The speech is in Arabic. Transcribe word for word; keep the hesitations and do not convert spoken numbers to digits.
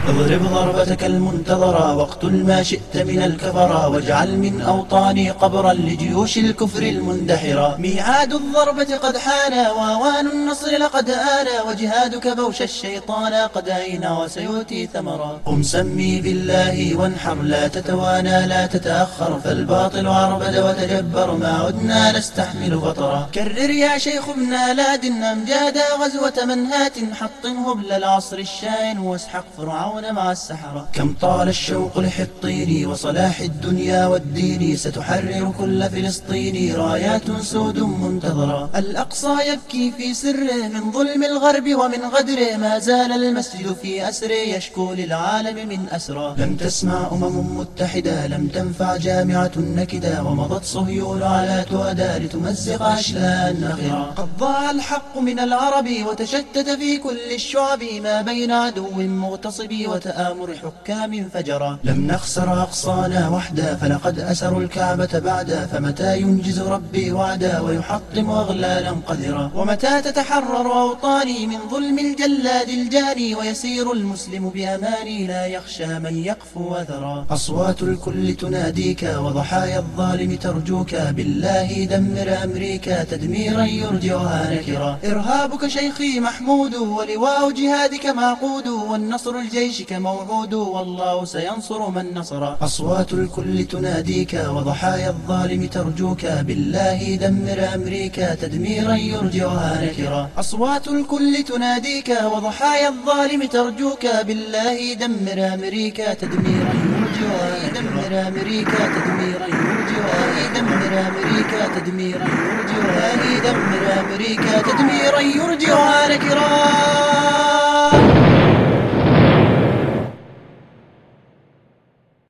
اضرب ضربتك المنتظرة واقتل ما شئت من الكفرة، واجعل من أوطاني قبرا لجيوش الكفر المندحرة. ميعاد الضربة قد حان وأوان النصر لقد آن، وجهادك بوش الشيطان قد أين وسيؤتي ثمرا. قم سمي بالله وانحر لا تتوانى لا تتأخر، فالباطل عربد وتجبر ما عدنا نستحمل بطرا. كرر يا شيخ ابن لاد أمجاد غزوة منهات، حطم هبل العصر الشاين واسحق فرعون مع السحرة. كم طال الشوق لحطين وصلاح الدنيا والدين، ستحرر كل فلسطين رايات سود منتظرة. الأقصى يبكي في سره من ظلم الغرب ومن غدره، ما زال المسجد في أسره يشكو للعالم من أسرى. لم تسمع أمم متحدة لم تنفع جامعة نكدة، ومضت صهيون على تؤدى لتمزق أشلاء النخرة. قد ضاع الحق من العرب وتشتت في كل الشعب، ما بين عدو مغتصب وتآمر حكام فجرا. لم نخسر أقصانا وحدا فلقد أسروا الكعبة بعدا، فمتى ينجز ربي وعدا ويحطم أغلالا قذرا. ومتى تتحرر أوطاني من ظلم الجلاد الجاني، ويسير المسلم بأماني لا يخشى من يقفو وثرا. أصوات الكل تناديك وضحايا الظالم ترجوك، بالله دمر أمريكا تدميرا يرجعها نكرا. إرهابك شيخي محمود ولواء جهادك معقود، والنصر الجيشك موعود والله سينصر من نصر. أصوات الكل تناديك وضحايا الظالم ترجوك، بالله دمر أمريكا تدميرا يرجعها نكرا. أصوات الكل تناديك وضحايا الظالم ترجوك، بالله دمر أمريكا تدميرا يرجعها دمر أمريكا تدميرا يرجعها دمر أمريكا تدميرا يرجعها دمر أمريكا تدميرا يرجعها نكرا.